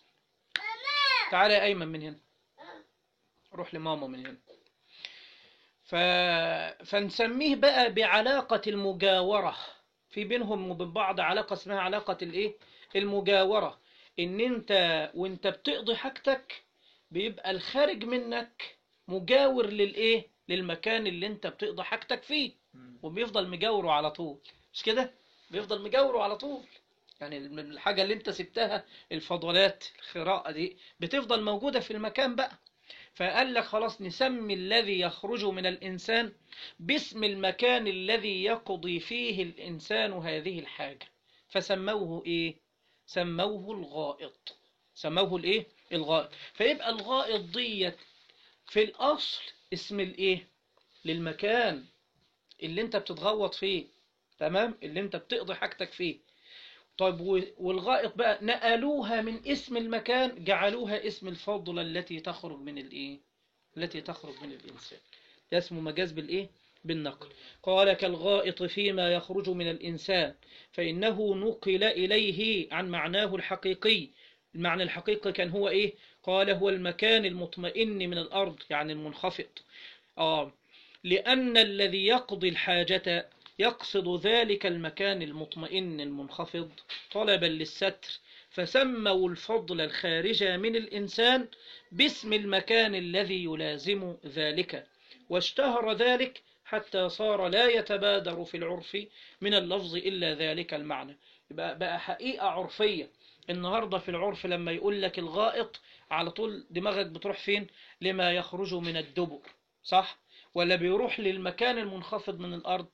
تعالى يا ايمن من هنا، روح لماما من هنا. ف... فنسميه بقى بعلاقة المجاورة، في بينهم وبين بعض علاقة اسمها علاقة الايه المجاورة. ان انت وانت بتقضي حاجتك بيبقى الخارج منك مجاور للايه للمكان اللي انت بتقضي حاجتك فيه، وبيفضل مجاوره على طول، مش كده؟ بيفضل مجاوره على طول. يعني الحاجة اللي انت سبتها الفضلات الخراءة دي بتفضل موجودة في المكان بقى. فقال لك خلاص نسمي الذي يخرج من الإنسان باسم المكان الذي يقضي فيه الإنسان هذه الحاجة، فسموه إيه؟ سموه الغائط. سموه الإيه؟ الغائط. فيبقى الغائط ديت في الأصل اسم الإيه؟ للمكان اللي انت بتتغوط فيه، تمام؟ اللي انت بتقضي حاجتك فيه. طيب والغائط بقى نقلوها من اسم المكان جعلوها اسم الفضلة التي تخرج من الايه التي تخرج من الإنسان. ده اسمه مجاز بالايه بالنقل. قال كالغائط فيما يخرج من الإنسان فإنه نقل إليه عن معناه الحقيقي. المعنى الحقيقي كان هو ايه؟ قال هو المكان المطمئن من الأرض، يعني المنخفض. آه لأن الذي يقضي الحاجة يقصد ذلك المكان المطمئن المنخفض طلبا للستر، فسموا الفضل الخارج من الإنسان باسم المكان الذي يلازم ذلك، واشتهر ذلك حتى صار لا يتبادر في العرف من اللفظ إلا ذلك المعنى. بقى, بقى حقيقة عرفية النهاردة في العرف، لما يقول لك الغائط على طول دماغك بتروح فين؟ لما يخرج من الدبر، صح؟ ولا بيروح للمكان المنخفض من الأرض؟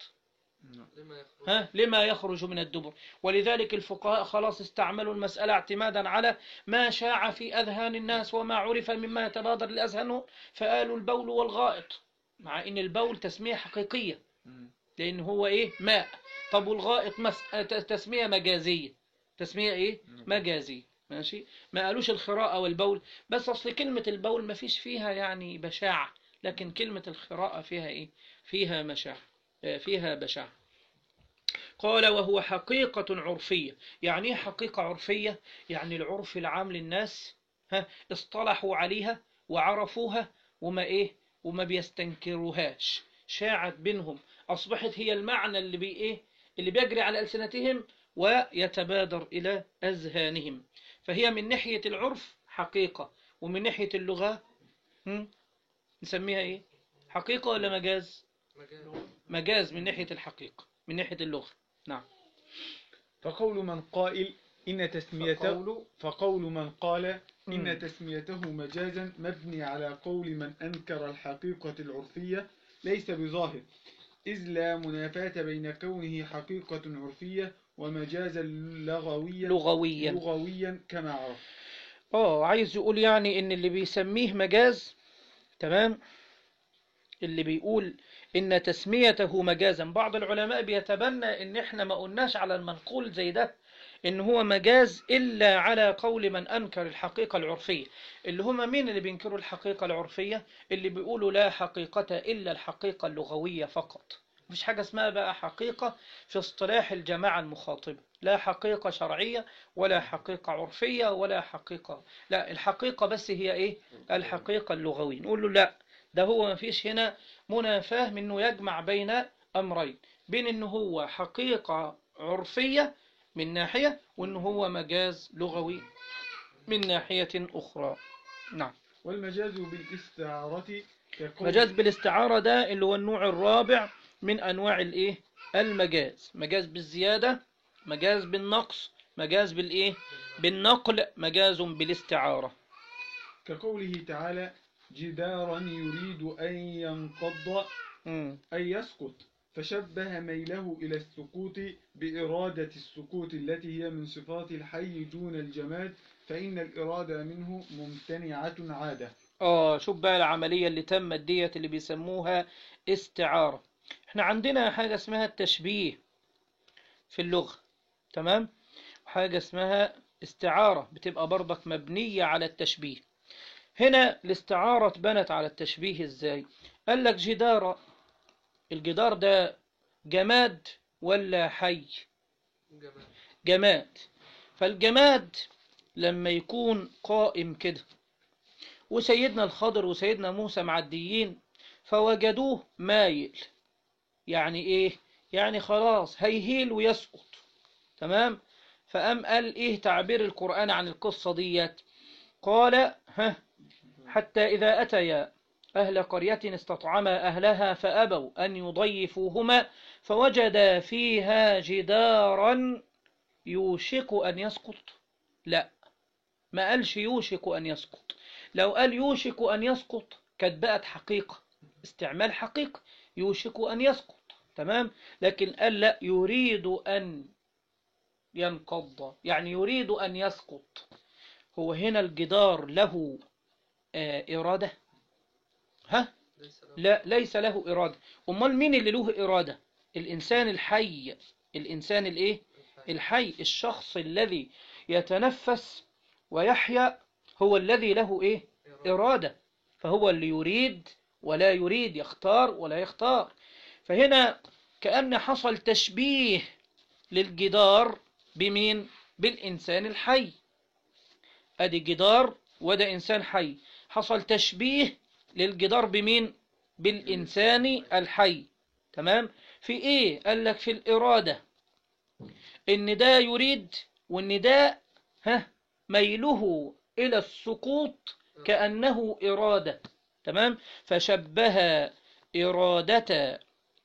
ها لما يخرج من الدبر. ولذلك الفقهاء خلاص استعملوا المسألة اعتمادا على ما شاع في أذهان الناس وما عرف مما يتبادر لأذهانهم، فقالوا البول والغائط، مع إن البول تسمية حقيقية لأن هو إيه ماء. طب والغائط مس... تسمية مجازية، تسمية إيه مجازية، ماشي؟ ما قالوش الخراءة والبول بس، أصل كلمة البول ما فيش فيها يعني بشاعة، لكن كلمة الخراءة فيها إيه فيها مشاعة، فيها بشاعة. قال وهو حقيقة عرفية. يعني ايه حقيقة عرفية؟ يعني العرف العام للناس ها اصطلحوا عليها وعرفوها وما ايه وما بيستنكروهاش، شاعت بينهم، اصبحت هي المعنى اللي بي ايه اللي بيجري على ألسنتهم ويتبادر الى اذهانهم. فهي من ناحية العرف حقيقة، ومن ناحية اللغة هم؟ نسميها ايه حقيقة ولا مجاز؟ مجاز من ناحية الحقيقة، من ناحية اللغة. نعم. فقول من قائل إن تسميته فقول, فقول من قال إن مم. تسميته مجازا مبني على قول من أنكر الحقيقة العرفية ليس بظاهر، إذ لا منافاة بين كونه حقيقة عرفية ومجازا لغويا لغويا لغويا كما عرف. اه عايز يقول يعني ان اللي بيسميه مجاز، تمام، اللي بيقول ان تسميته مجازا، بعض العلماء بيتبنى ان احنا ما قلناش على المنقول زي ده ان هو مجاز الا على قول من انكر الحقيقة العرفية. اللي هم مين اللي بينكروا الحقيقة العرفية؟ اللي بيقولوا لا حقيقة الا الحقيقة اللغوية فقط، مفيش حاجة اسمها بقى حقيقة في اصطلاح الجماعة المخاطبة، لا حقيقة شرعية ولا حقيقة عرفية ولا حقيقة، لا الحقيقة بس هي ايه الحقيقة اللغوية. نقول له لا، ده هو ما فيش هنا منافاة منه يجمع بين أمرين، بين أنه هو حقيقة عرفية من ناحية وأنه هو مجاز لغوي من ناحية أخرى. نعم. والمجاز بالاستعارة كقول مجاز بالاستعارة ده اللي هو النوع الرابع من أنواع الإيه؟ المجاز. مجاز بالزيادة، مجاز بالنقص، مجاز بالإيه؟ بالنقل، مجاز بالاستعارة. كقوله تعالى جدارا يريد أن ينقض مم. أي يسقط، فشبه ميله إلى السقوط بإرادة السقوط التي هي من صفات الحي دون الجماد، فإن الإرادة منه ممتنعة عادة. آه شوف بقى العملية اللي تمت ديت اللي بيسموها استعارة. احنا عندنا حاجة اسمها التشبيه في اللغة، تمام؟ وحاجة اسمها استعارة بتبقى برضك مبنية على التشبيه. هنا الاستعارة اتبنت على التشبيه ازاي؟ قال لك جدار، الجدار ده جماد ولا حي؟ جماد. فالجماد لما يكون قائم كده وسيدنا الخضر وسيدنا موسى معديين فوجدوه مايل، يعني ايه؟ يعني خلاص هيهيل ويسقط، تمام؟ فقام قال ايه تعبير القرآن عن القصة ديت؟ قال ها حتى إذا أتيا أهل قرية استطعما أهلها فأبوا أن يضيفوهما فوجدا فيها جدارا يوشك أن يسقط. لا، ما قالش يوشك أن يسقط. لو قال يوشك أن يسقط كانت بقت حقيقة، استعمال حقيقة، يوشك أن يسقط، تمام؟ لكن قال لا، يريد أن ينقض، يعني يريد أن يسقط. هو هنا الجدار له آه إرادة؟ ها؟ لا، ليس له إرادة. أمال مين اللي له إرادة؟ الإنسان الحي. الإنسان الإيه؟ الحي، الشخص الذي يتنفس ويحيا هو الذي له إيه؟ إرادة. فهو اللي يريد ولا يريد، يختار ولا يختار. فهنا كأن حصل تشبيه للجدار بمين؟ بالإنسان الحي. أدي جدار وده إنسان حي، حصل تشبيه للجدار بمين؟ بالإنسان الحي، تمام؟ في إيه؟ قال لك في الإرادة، إن ده يريد وإن ده ها ميله إلى السقوط كأنه إرادة، تمام؟ فشبه إرادة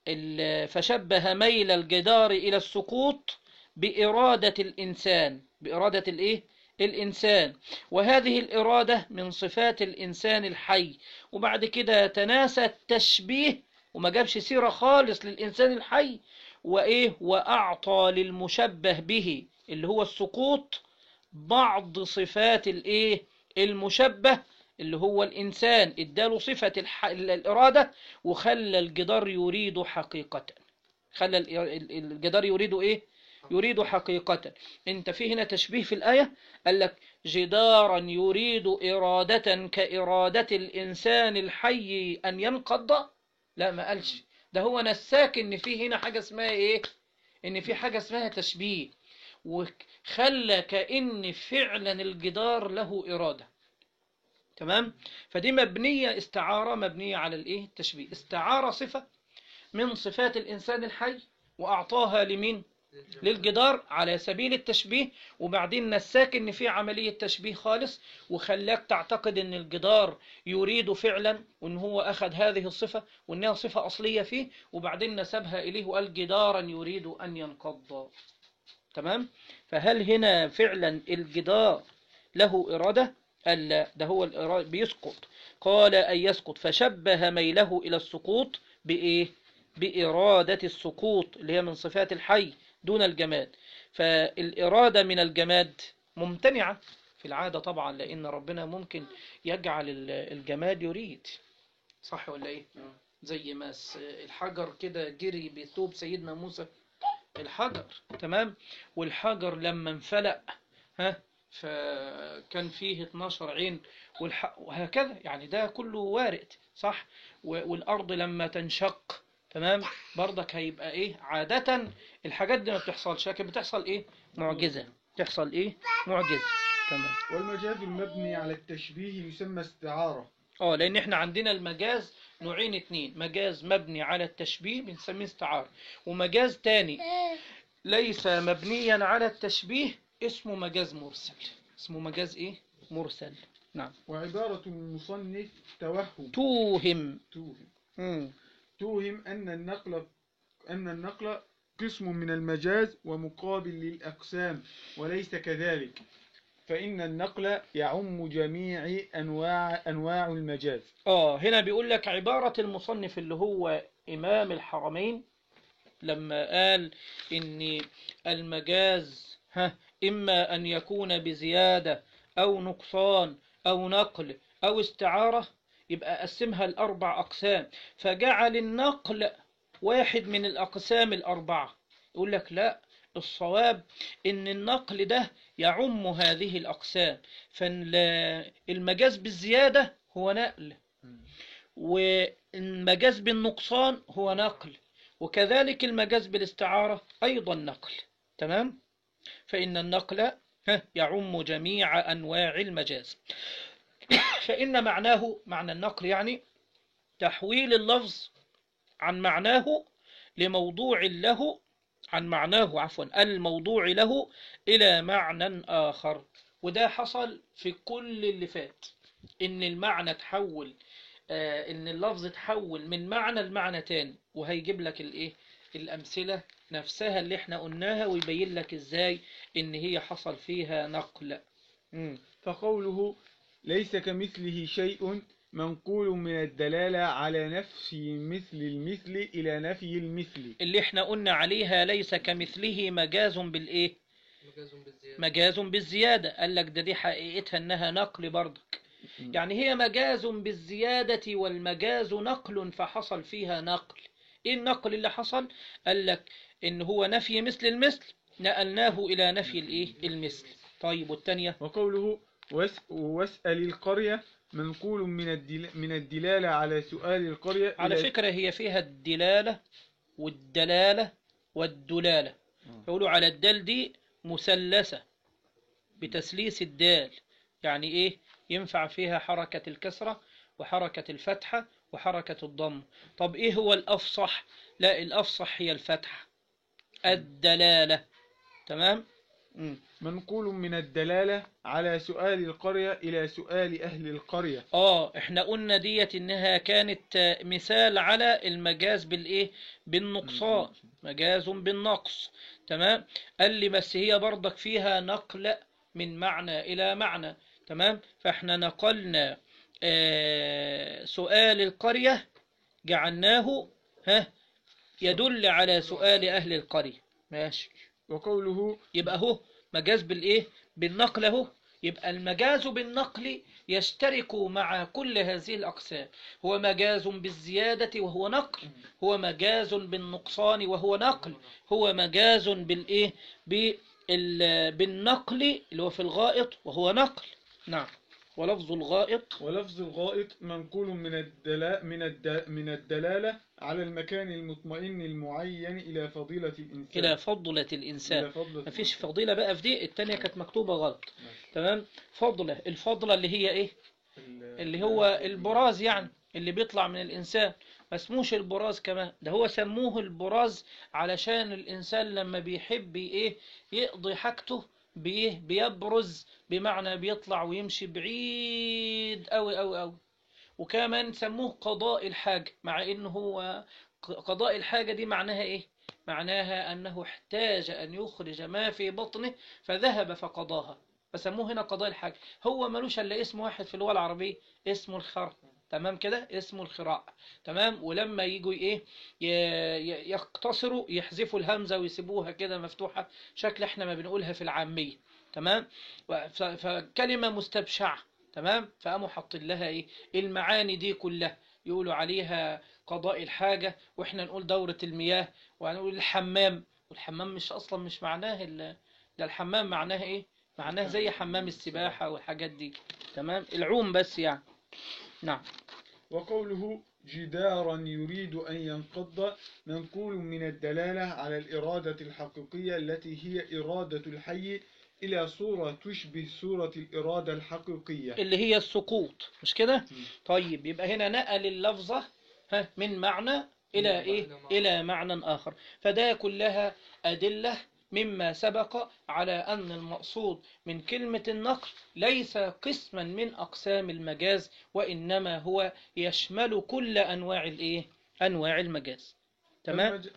فشبه ميل الجدار إلى السقوط بإرادة الإنسان، بإرادة الإيه؟ الإنسان. وهذه الإرادة من صفات الإنسان الحي. وبعد كده تناسى التشبيه وما جابش سيرة خالص للإنسان الحي، وإيه؟ وأعطى للمشبه به اللي هو السقوط بعض صفات الإيه؟ المشبه اللي هو الإنسان، اداله صفة الح... الإرادة وخلى الجدار يريد حقيقة. خلى الجدار يريد إيه؟ يريد حقيقة. انت في هنا تشبيه في الآية، قال لك جدارا يريد إرادة كإرادة الإنسان الحي أن ينقض. لا، ما قالش ده، هو نساك ان في هنا حاجة اسمها ايه؟ ان في حاجة اسمها تشبيه، وخلى كأن فعلا الجدار له إرادة، تمام؟ فدي مبنية، استعارة مبنية على الايه؟ التشبيه. استعارة صفة من صفات الإنسان الحي وأعطاها لمين؟ للجدار على سبيل التشبيه، وبعدين نساك ان في عملية تشبيه خالص وخلاك تعتقد ان الجدار يريد فعلا وان هو اخذ هذه الصفة وانها صفة اصلية فيه، وبعدين نسبها اليه وقال جدارا يريد ان ينقض، تمام؟ فهل هنا فعلا الجدار له إرادة؟ قال لا، ده هو الإرادة بيسقط. قال أن يسقط، فشبه ميله إلى السقوط بإيه؟ بإرادة السقوط اللي هي من صفات الحي دون الجماد. فالإرادة من الجماد ممتنعة في العادة طبعا، لأن ربنا ممكن يجعل الجماد يريد، صح ولا إيه؟ زي ما الحجر كده جري بثوب سيدنا موسى، الحجر، تمام؟ والحجر لما انفلق ها فكان فيه اتناشر عين وهكذا، يعني ده كله وارد، صح؟ والأرض لما تنشق، تمام، برضك هيبقى ايه؟ عادة الحاجات دي ما بتحصلش، لكن بتحصل ايه؟ معجزة، تحصل ايه؟ معجزة، تمام. والمجاز المبني على التشبيه يسمى استعارة. اه لان احنا عندنا المجاز نوعين اتنين، مجاز مبني على التشبيه بنسميه استعارة، ومجاز تاني ليس مبنيا على التشبيه اسمه مجاز مرسل. اسمه مجاز ايه؟ مرسل. نعم. وعبارة المصنف توهم توهم. توهم مم. توهم أن النقل أن النقل قسم من المجاز ومقابل للأقسام، وليس كذلك، فإن النقل يعم جميع أنواع أنواع المجاز. آه هنا بيقول لك عبارة المصنف اللي هو إمام الحرمين لما قال إن المجاز ها إما أن يكون بزيادة أو نقصان أو نقل أو استعارة، يبقى قسمها الأربع أقسام، فجعل النقل واحد من الأقسام الأربعة. يقول لك لا، الصواب إن النقل ده يعم هذه الأقسام، فالمجاز بالزيادة هو نقل، والمجاز بالنقصان هو نقل، وكذلك المجاز بالاستعارة أيضا نقل. تمام؟ فإن النقل يعم جميع أنواع المجاز. فإن معناه، معنى النقل يعني تحويل اللفظ عن معناه لموضوع له، عن معناه عفوا الموضوع له إلى معنى آخر. وده حصل في كل اللي فات، إن المعنى تحول، آه إن اللفظ تحول من معنى لمعنى تاني، وهيجيب لك الإيه الأمثلة نفسها اللي احنا قلناها، ويبين لك إزاي إن هي حصل فيها نقل. مم. فقوله ليس كمثله شيء منقول من الدلالة على نفي مثل المثل إلى نفي المثل، اللي احنا قلنا عليها ليس كمثله مجاز بالإيه؟ مجاز بالزيادة. مجاز بالزيادة. قال لك ده دي حقيقتها انها نقل برضك، يعني هي مجاز بالزيادة والمجاز نقل، فحصل فيها نقل. ايه النقل اللي حصل؟ قال لك ان هو نفي مثل المثل نقلناه الى نفي الايه المثل. طيب والتانية؟ وقوله وس- واسأل القرية منقول من الدل- من الدلالة على سؤال القرية على إلى فكرة هي فيها الدلالة والدلالة والدلالة. يقولوا على الدال دي مثلثة بتسليس الدال، يعني ايه؟ ينفع فيها حركة الكسرة وحركة الفتحة وحركة الضم. طب ايه هو الافصح؟ لا، الافصح هي الفتحة، الدلالة. تمام؟ مم. منقول من الدلالة على سؤال القرية إلى سؤال أهل القرية. اه احنا قلنا ديت انها كانت آه، مثال على المجاز بالايه بالنقصان، مجاز بالنقص. تمام؟ قال لي بس هي برضك فيها نقل من معنى الى معنى. تمام؟ فاحنا نقلنا آه سؤال القرية جعلناه ها يدل على سؤال اهل القرية. ماشي. وقوله يبقى هو مجاز بالايه بالنقل اهو. يبقى المجاز بالنقل يشترك مع كل هذه الأقسام، هو مجاز بالزيادة وهو نقل، هو مجاز بالنقصان وهو نقل، هو مجاز بالإيه بال- بالنقل اللي هو في الغائط وهو نقل. نعم. ولفظ الغائط ولفظ الغائط منقول من الدلا من الد من الدلالة على المكان المطمئن المعين إلى فضيلة الإنسان. إلى فضلة الإنسان. إلى فضلة مفيش الإنسان. فضيلة بقى في دي، التانية كانت مكتوبة غلط. ماشي. تمام؟ فضلة، الفضلة اللي هي إيه؟ ال- اللي هو البراز يعني اللي بيطلع من الإنسان. ما اسموش البراز كمان، ده هو سموه البراز علشان الإنسان لما بيحب إيه يقضي حاجته بإيه بيبرز، بمعنى بيطلع ويمشي بعيد أوي أوي أوي. وكمان سموه قضاء الحاجة، مع إنه هو ق- قضاء الحاجة دي معناها إيه؟ معناها أنه احتاج أن يخرج ما في بطنه فذهب فقضاها، فسموه هنا قضاء الحاجة. هو ملوش إلا اسم واحد في اللغة العربية، اسمه الخرق. تمام كده؟ اسمه الخراء. تمام؟ ولما يجوا إيه ي- ي- يقتصروا يحذفوا الهمزة ويسيبوها كده مفتوحة، شكل إحنا ما بنقولها في العامية. تمام؟ و- ف- فكلمة مستبشعة. تمام؟ فقاموا حاطين لها إيه المعاني دي كلها، يقولوا عليها قضاء الحاجة، وإحنا نقول دورة المياه، وهنقول الحمام. والحمام مش أصلا مش معناه ال- ده الحمام معناه إيه؟ معناه زي حمام السباحة والحاجات دي. تمام؟ العوم بس يعني. نعم. وقوله جدارا يريد أن ينقض منقول من الدلالة على الإرادة الحقيقية التي هي إرادة الحي إلى صورة تشبه صورة الإرادة الحقيقية. اللي هي السقوط، مش كده؟ طيب يبقى هنا نقل اللفظة ها من معنى إلى إيه؟ إلى معنى آخر. فده كلها أدلة مما سبق على أن المقصود من كلمة النقل ليس قسما من أقسام المجاز، وإنما هو يشمل كل أنواع الإيه؟ أنواع المجاز. تمام؟ فالمج...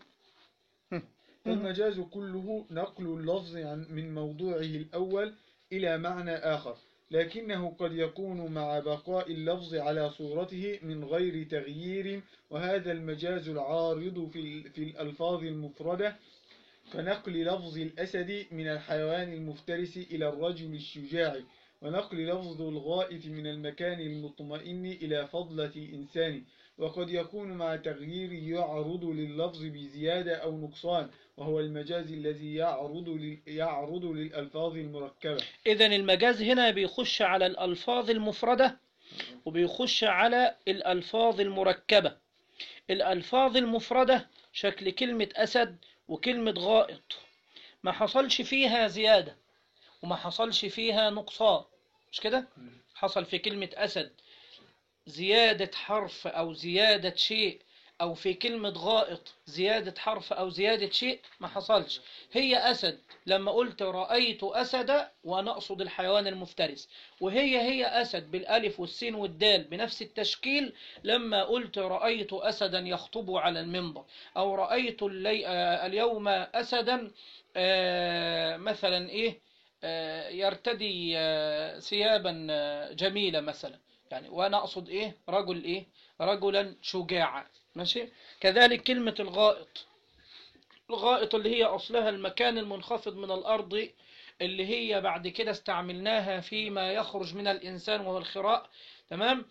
فالمجاز كله نقل اللفظ عن من موضوعه الأول إلى معنى آخر، لكنه قد يكون مع بقاء اللفظ على صورته من غير تغيير، وهذا المجاز العارض في, في الألفاظ المفردة، كنقل لفظ الأسد من الحيوان المفترس إلى الرجل الشجاع، ونقل لفظ الغائف من المكان المطمئن إلى فضلة الإنسان، وقد يكون مع تغيير يعرض لللفظ بزيادة أو نقصان، وهو المجاز الذي يعرض يعرض للألفاظ المركبة. إذن المجاز هنا بيخش على الألفاظ المفردة وبيخش على الألفاظ المركبة. الألفاظ المفردة شكل كلمة أسد وكلمة غائط ما حصلش فيها زيادة وما حصلش فيها نقصان، مش كده؟ حصل في كلمة أسد زيادة حرف أو زيادة شيء، أو في كلمة غائط زيادة حرف أو زيادة شيء، ما حصلش. هي أسد لما قلت رأيت أسد وأنا أقصد الحيوان المفترس، وهي هي أسد بالألف والسين والدال بنفس التشكيل لما قلت رأيت أسدا يخطب على المنبر، أو رأيت اليوم أسدا مثلا إيه يرتدي ثيابا جميلة مثلا، يعني وأنا أقصد إيه رجل إيه رجلا شجاعا. ماشي. كذلك كلمة الغائط، الغائط اللي هي أصلها المكان المنخفض من الأرض، اللي هي بعد كده استعملناها فيما يخرج من الإنسان وهو الخراء. تمام.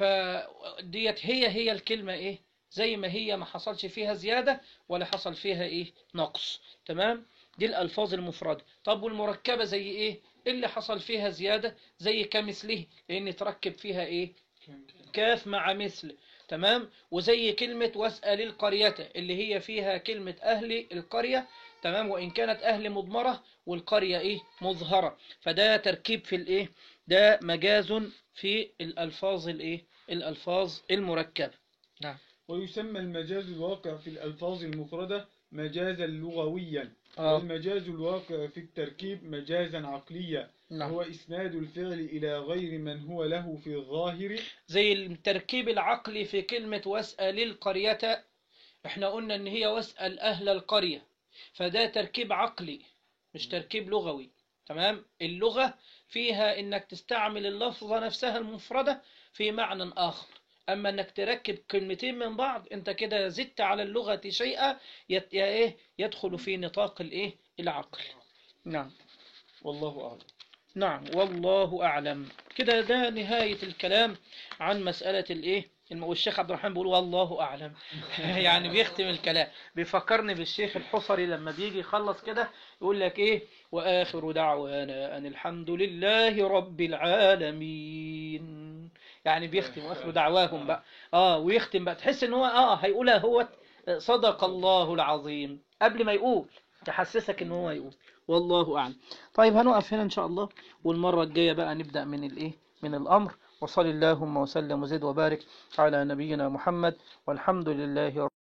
فديت هي هي الكلمة إيه زي ما هي، ما حصلش فيها زيادة ولا حصل فيها إيه نقص. تمام. دي الألفاظ المفردة. طب والمركبة زي إيه؟ اللي حصل فيها زيادة زي كمثله، لأن تركب فيها إيه كاف مع مثل. تمام. وزي كلمة واسأل القرية اللي هي فيها كلمة أهل القرية. تمام. وإن كانت أهل مضمرة والقرية إيه مظهرة، فده تركيب في الإيه ده مجاز في الألفاظ الإيه الألفاظ المركبة. نعم. ويسمى المجاز الواقع في الألفاظ المفردة مجازا لغويا، آه. والمجاز الواقع في التركيب مجازا عقليا. نعم. هو إسناد الفعل إلى غير من هو له في الظاهر، زي التركيب العقلي في كلمة واسأل القرية، احنا قلنا ان هي واسأل أهل القرية، فده تركيب عقلي مش تركيب لغوي. تمام. اللغة فيها انك تستعمل اللفظة نفسها المفردة في معنى آخر، أما أنك تركب كلمتين من بعض أنت كده زدت على اللغة شيئا يت... إيه؟ يدخل في نطاق الإيه؟ العقل. نعم. والله أعلم. نعم والله أعلم. كده ده نهاية الكلام عن مسألة الإيه؟ والشيخ عبد الرحمن بيقول والله أعلم يعني بيختم الكلام، بيفكرني بالشيخ الحصري لما بيجي يخلص كده يقول لك إيه وآخر دعوانا أن الحمد لله رب العالمين، يعني بيختم واخر دعواهم بقى اه ويختم بقى تحس ان هو اه هيقولها هو صدق الله العظيم قبل ما يقول، تحسسك ان هو يقول. والله اعلم. طيب هنقف هنا ان شاء الله، والمره الجايه بقى نبدا من الايه من الامر. وصلى اللهم وسلم وزد وبارك على نبينا محمد، والحمد لله.